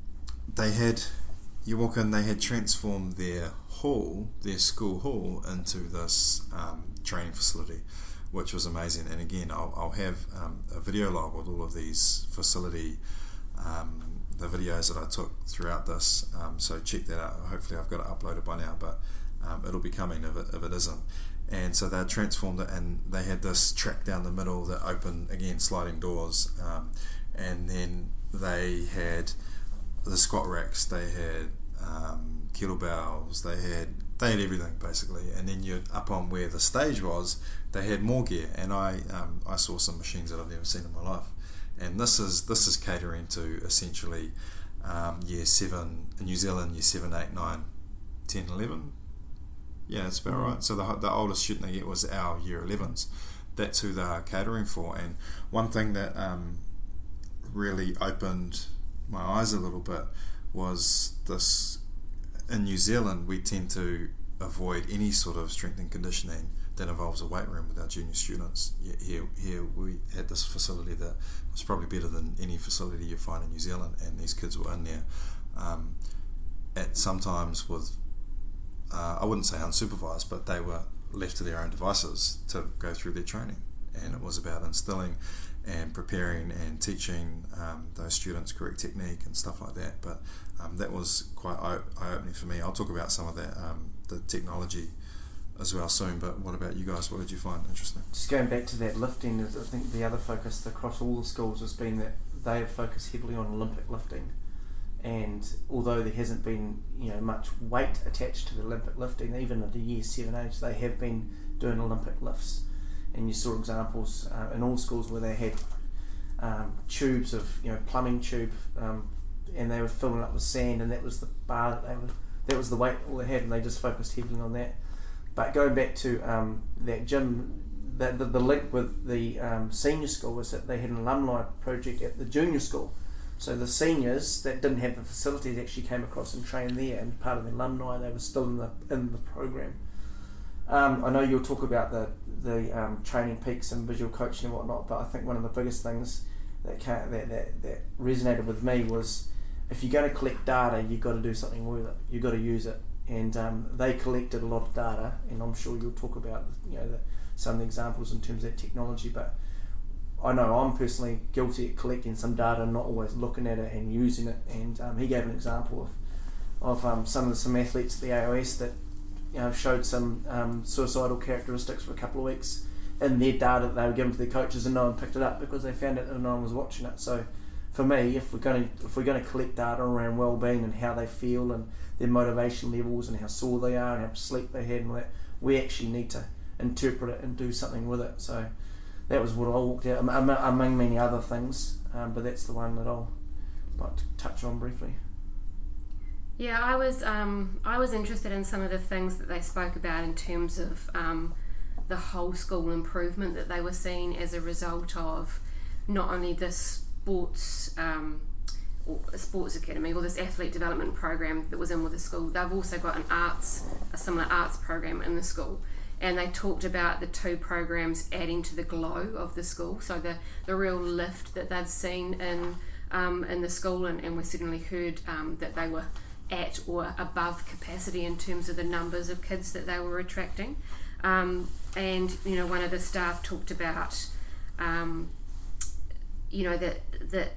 they had you walk in, they had transformed their hall, their school hall, into this um, training facility, which was amazing. And again, I'll, I'll have um, a video log with all of these facility, um, the videos that I took throughout this. Um, so check that out. Hopefully, I've got it uploaded by now, but um, it'll be coming if it, if it isn't. And so they transformed it, and they had this track down the middle that opened, again, sliding doors. Um, and then they had the squat racks, they had um, kettlebells, they had they had everything basically. And then you're up on where the stage was, they had more gear, and I um, I saw some machines that I've never seen in my life. And this is this is catering to essentially um, year seven in New Zealand, year seven, eight, nine, ten, eleven. Yeah, that's about mm-hmm. right. So the the oldest student they get was our year elevens. That's who they are catering for. And one thing that um, really opened my eyes a little bit was this: in New Zealand we tend to avoid any sort of strength and conditioning that involves a weight room with our junior students. Here, here we had this facility that was probably better than any facility you find in New Zealand, and these kids were in there um, at sometimes with uh, I wouldn't say unsupervised, but they were left to their own devices to go through their training. And it was about instilling and preparing and teaching um, those students correct technique and stuff like that. But um, that was quite eye-opening for me. I'll talk about some of that, um, the technology as well soon. But what about you guys? What did you find interesting? Just going back to that lifting, I think the other focus across all the schools has been that they have focused heavily on Olympic lifting. And although there hasn't been, you know, much weight attached to the Olympic lifting, even at the year seven age, they have been doing Olympic lifts. And you saw examples uh, in all schools where they had um, tubes of, you know, plumbing tube, um, and they were filling up with sand, and that was the bar that they were, that was the weight all they had, and they just focused heavily on that. But going back to um, that gym, the, the the link with the um, senior school was that they had an alumni project at the junior school. So the seniors that didn't have the facilities actually came across and trained there, and part of the alumni, they were still in the in the program. Um, I know you'll talk about the the um, training peaks and visual coaching and whatnot, but I think one of the biggest things that can, that, that that resonated with me was, if you're going to collect data, you've got to do something with it. You've got to use it, and um, they collected a lot of data, and I'm sure you'll talk about, you know, the, some of the examples in terms of that technology. But I know I'm personally guilty at collecting some data and not always looking at it and using it. And um, he gave an example of of um, some of some athletes at the A O S that, you know, showed some um, suicidal characteristics for a couple of weeks in their data that they were given to their coaches, and no one picked it up because they found it and no one was watching it. So for me, if we're going to if we're going to collect data around well-being and how they feel and their motivation levels and how sore they are and how much sleep they had and all that, we actually need to interpret it and do something with it. So that was what I walked out, among many other things, um, but that's the one that I'll like to touch on briefly. Yeah, I was um, I was interested in some of the things that they spoke about in terms of um, the whole school improvement that they were seeing as a result of not only the sports um, or a sports academy or this athlete development program that was in with the school. They've also got an arts, a similar arts program in the school. And they talked about the two programs adding to the glow of the school, so the, the real lift that they've seen in um, in the school, and, and we certainly heard um, that they were at or above capacity in terms of the numbers of kids that they were attracting. Um, and you know, one of the staff talked about um, you know, that that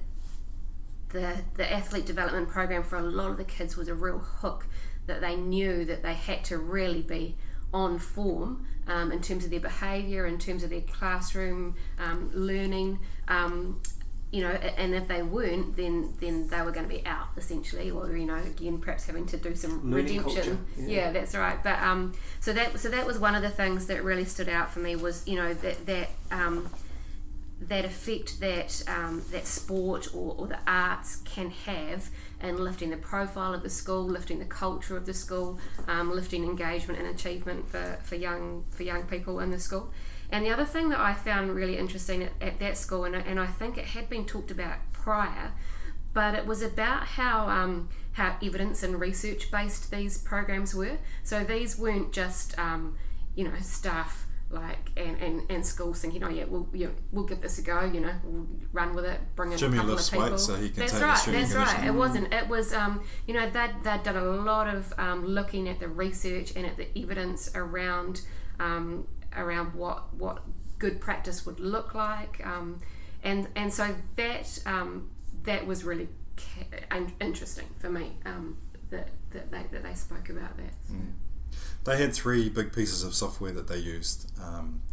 the the athlete development program for a lot of the kids was a real hook, that they knew that they had to really be on form um, in terms of their behaviour, in terms of their classroom um, learning, um, you know, and if they weren't, then then they were going to be out essentially, or you know, again, perhaps having to do some Learning redemption. culture, Yeah. yeah, that's right. But um, so that so that was one of the things that really stood out for me, was you know that that um, that effect that um, that sport or, or the arts can have in lifting the profile of the school, lifting the culture of the school, um, lifting engagement and achievement for, for young for young people in the school. And the other thing that I found really interesting at, at that school, and, and I think it had been talked about prior, but it was about how um, how evidence and research based these programs were. So these weren't just um, you know staff like and, and, and schools thinking, oh yeah, we'll you know, we'll give this a go, you know, we'll run with it, bring in Jimmy a couple lifts of people. weights so he can that's take right, the strength that's and right. conditioning. It wasn't. It was um, you know they'd they'd done a lot of um, looking at the research and at the evidence around um, around what what good practice would look like, um, and and so that um, that was really ca- interesting for me, um, that that they that they spoke about that. So. Mm. They had three big pieces of software that they used, um,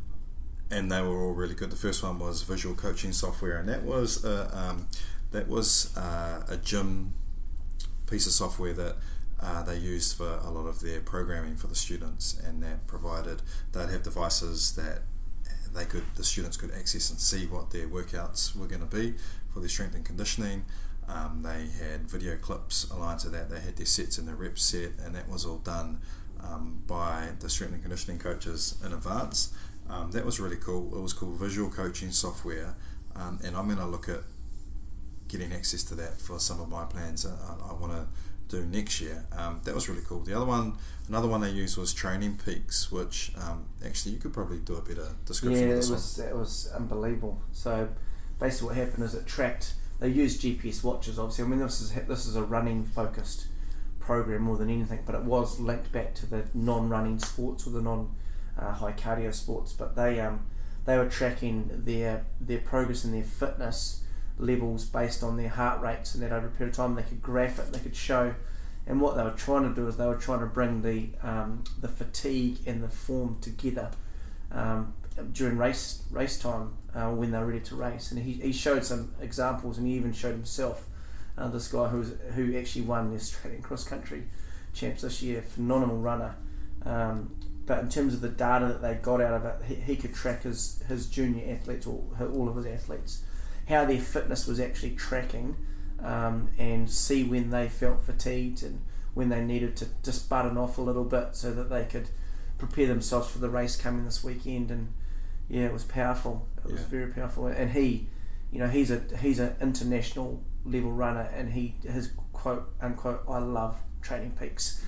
and they were all really good. The first one was visual coaching software, and that was a, um, that was uh, a gym piece of software that uh, they used for a lot of their programming for the students, and that provided they'd have devices that they could the students could access and see what their workouts were going to be for their strength and conditioning. Um, they had video clips aligned to that. They had their sets and their reps set, and that was all done um, by the strength and conditioning coaches in advance. Um, that was really cool. It was called Visual Coaching Software, um, and I'm going to look at getting access to that for some of my plans I, I want to do next year. Um, that was really cool. The other one, another one they used was Training Peaks, which um, actually you could probably do a better description yeah, of this it was, one. it was unbelievable. So basically what happened is it tracked, they used G P S watches obviously. I mean this is this is a running focused program more than anything, but it was linked back to the non-running sports or the non uh, high cardio sports, but they um they were tracking their their progress and their fitness levels based on their heart rates, and that over a period of time they could graph it, they could show, and what they were trying to do is they were trying to bring the um, the fatigue and the form together um, during race race time uh, when they were ready to race. And he, he showed some examples, and he even showed himself, uh, this guy who was, who actually won the Australian cross country champs this year, phenomenal runner. Um, but in terms of the data that they got out of it, he, he could track his, his junior athletes, or all of his athletes, how their fitness was actually tracking, um, and see when they felt fatigued and when they needed to just button off a little bit so that they could prepare themselves for the race coming this weekend. And yeah, it was powerful. It was Yeah. very powerful. And he, you know, he's a he's an international level runner, and he his quote unquote, I love Training Peaks.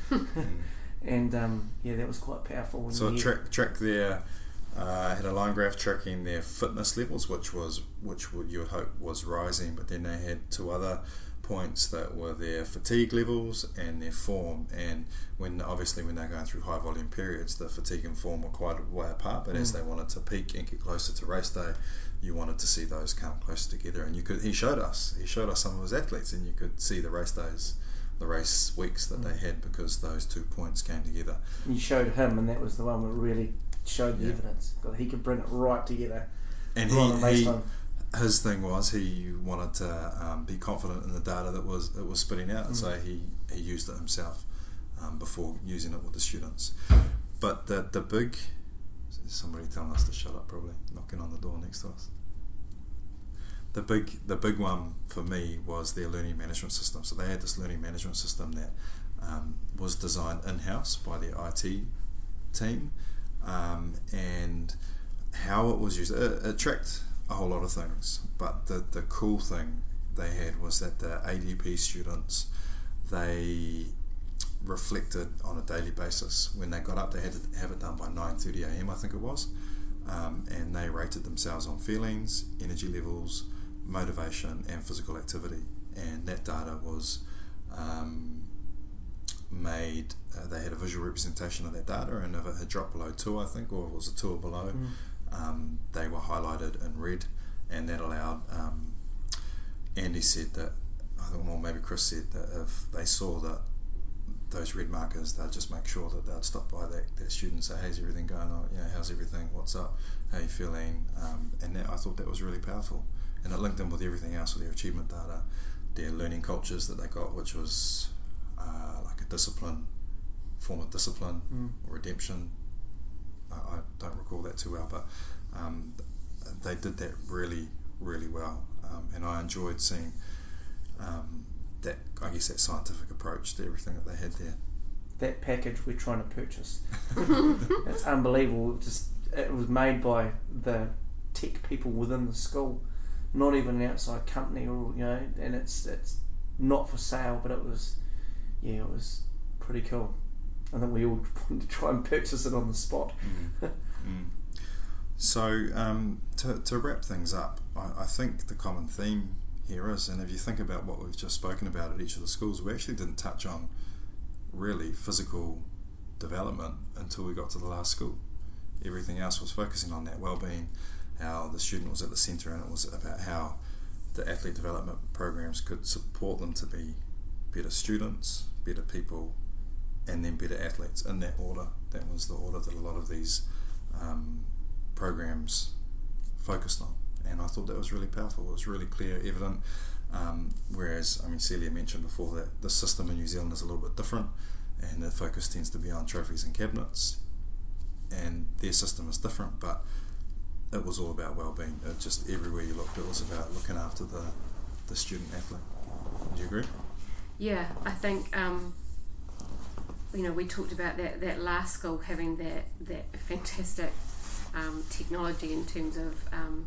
And um, yeah, that was quite powerful. When So you track track their uh, had a line graph tracking their fitness levels, which was which would you would hope was rising, but then they had two other points that were their fatigue levels and their form. And when obviously when they're going through high volume periods, the fatigue and form were quite a way apart. But mm. as they wanted to peak and get closer to race day, you wanted to see those come closer together. And you could he showed us he showed us some of his athletes, and you could see the race days, the race weeks that mm. they had, because those two points came together. You showed him, and that was the one that really showed the yeah. evidence. He could bring it right together. And right he, he his thing was he wanted to um, be confident in the data that was it was spitting out, mm. so he, he used it himself um, before using it with the students. But the the big somebody telling us to shut up, probably knocking on the door next to us. The big the big one for me was their learning management system. So they had this learning management system that um, was designed in-house by their I T team, um, and how it was used, it, it tracked a whole lot of things, but the, the cool thing they had was that the A D P students, they reflected on a daily basis. When they got up, they had to have it done by nine thirty a.m. I think it was, um, and they rated themselves on feelings, energy levels, motivation and physical activity, and that data was um, made, uh, they had a visual representation of that data, and if it had dropped below two, I think, or it was a two or below, mm. um, they were highlighted in red, and that allowed, um, Andy said that, I think, well, maybe Chris said that if they saw that those red markers, they'd just make sure that they'd stop by that, that student and say, how's everything going on, you know, how's everything, what's up, how are you feeling, um, and that, I thought that was really powerful, and it linked in with everything else, with their achievement data, their learning cultures that they got, which was uh, like a discipline, form of discipline, mm. or redemption. I, I don't recall that too well, but um, they did that really, really well, um, and I enjoyed seeing um, that, I guess, that scientific approach to everything that they had there. That package we're trying to purchase, it's unbelievable. It just it was made by the tech people within the school, not even an outside company, or you know, and it's it's not for sale, but it was, yeah, it was pretty cool. I think we all wanted to try and purchase it on the spot. Mm. mm. So um, to, to wrap things up, I, I think the common theme here is, and if you think about what we've just spoken about at each of the schools, we actually didn't touch on really physical development until we got to the last school. Everything else was focusing on that well-being, how the student was at the centre, and it was about how the athlete development programs could support them to be better students, better people, and then better athletes, in that order. That was the order that a lot of these um, programs focused on, and I thought that was really powerful. It was really clear, evident, um, whereas, I mean, Celia mentioned before that the system in New Zealand is a little bit different, and the focus tends to be on trophies and cabinets, and their system is different, but it was all about well-being. It just, everywhere you looked, it was about looking after the, the student athlete. Do you agree? Yeah, I think um, you know, we talked about that, that last school having that, that fantastic um, technology in terms of um,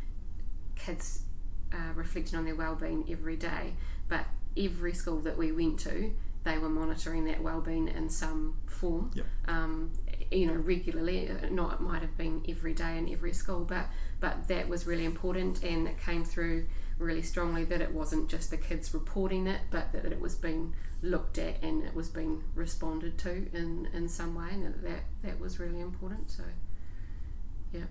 kids uh, reflecting on their well-being every day, but every school that we went to, they were monitoring that well-being in some form. Yep. Um, you know, regularly. Not, it might have been every day in every school, but but that was really important, and it came through really strongly that it wasn't just the kids reporting it, but that it was being looked at and it was being responded to in, in some way, and that, that that was really important. So yeah,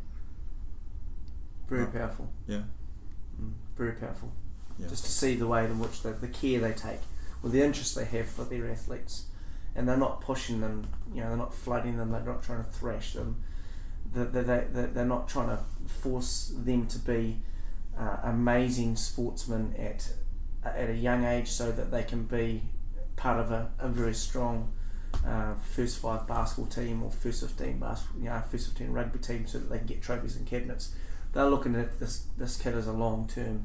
very right. powerful. Yeah, mm, very powerful. Yeah. Just to see the way in which the, the care they take, or the interest they have for their athletes, and they're not pushing them, you know, they're not flooding them, they're not trying to thrash them, they're, they're, they're not trying to force them to be uh, amazing sportsmen at at a young age so that they can be part of a, a very strong uh, first five basketball team or first fifteen basketball, you know, first fifteen rugby team, so that they can get trophies and cabinets. They're looking at this this kid as a long term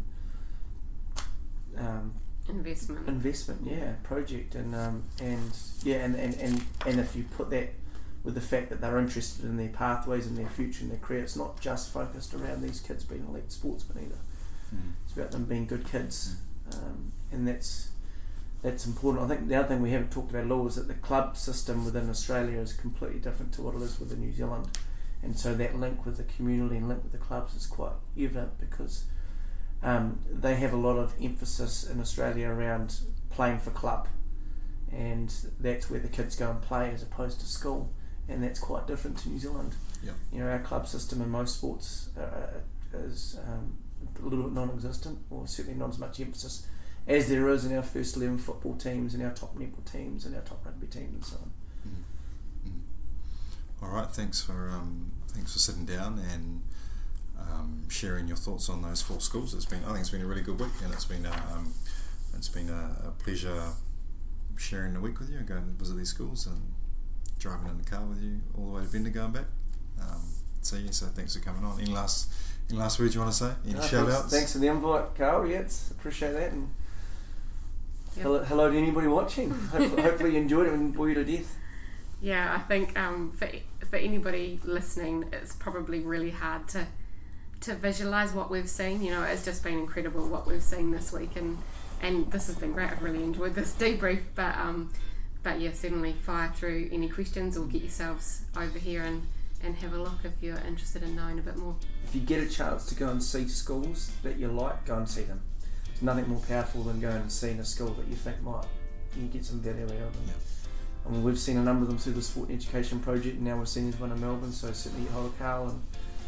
um, investment. Investment, yeah, project, and um, and yeah, and, and, and, and if you put that with the fact that they're interested in their pathways and their future and their career, it's not just focused around these kids being elite sportsmen either. Mm. It's about them being good kids, um, and that's that's important. I think the other thing we haven't talked about at all is that the club system within Australia is completely different to what it is within New Zealand, and so that link with the community and link with the clubs is quite evident, because um, they have a lot of emphasis in Australia around playing for club, and that's where the kids go and play as opposed to school, and that's quite different to New Zealand. Yeah. You know, our club system in most sports uh, is um, a little bit non-existent, or certainly not as much emphasis as there is in our first eleven football teams and our top netball teams and our top rugby teams and so on. Mm. Mm. All right, thanks for um, thanks for sitting down and um, sharing your thoughts on those four schools. It's been, I think it's been a really good week, and it's been a, um, it's been a, a pleasure sharing the week with you and going to visit these schools and driving in the car with you all the way to Bendigo and back. Um, so yeah, so thanks for coming on. Any last any last words you want to say? Any no, shout thanks, outs? Thanks for the invite, Carl. Yeah, it's, appreciate that. And Yep. hello, hello to anybody watching. hopefully, hopefully you enjoyed it and bore you to death. Yeah, I think um, for for anybody listening, it's probably really hard to to visualise what we've seen. You know, it's just been incredible what we've seen this week, and, and this has been great. I've really enjoyed this debrief, but um, but yeah, certainly fire through any questions or get yourselves over here and, and have a look if you're interested in knowing a bit more. If you get a chance to go and see schools that you like, go and see them. There's nothing more powerful than going and seeing a school that you think might you get some value out of them. Yeah. I mean, we've seen a number of them through the Sport and Education Project, and now we're seeing this one in Melbourne, so certainly Horakau and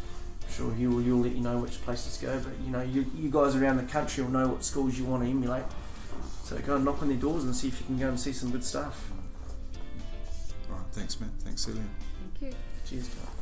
I'm sure he'll, he'll let you know which places to go, but you know, you, you guys around the country will know what schools you want to emulate. So go and knock on their doors and see if you can go and see some good stuff. Alright, thanks Matt, thanks Celia. Thank you. Cheers, guys.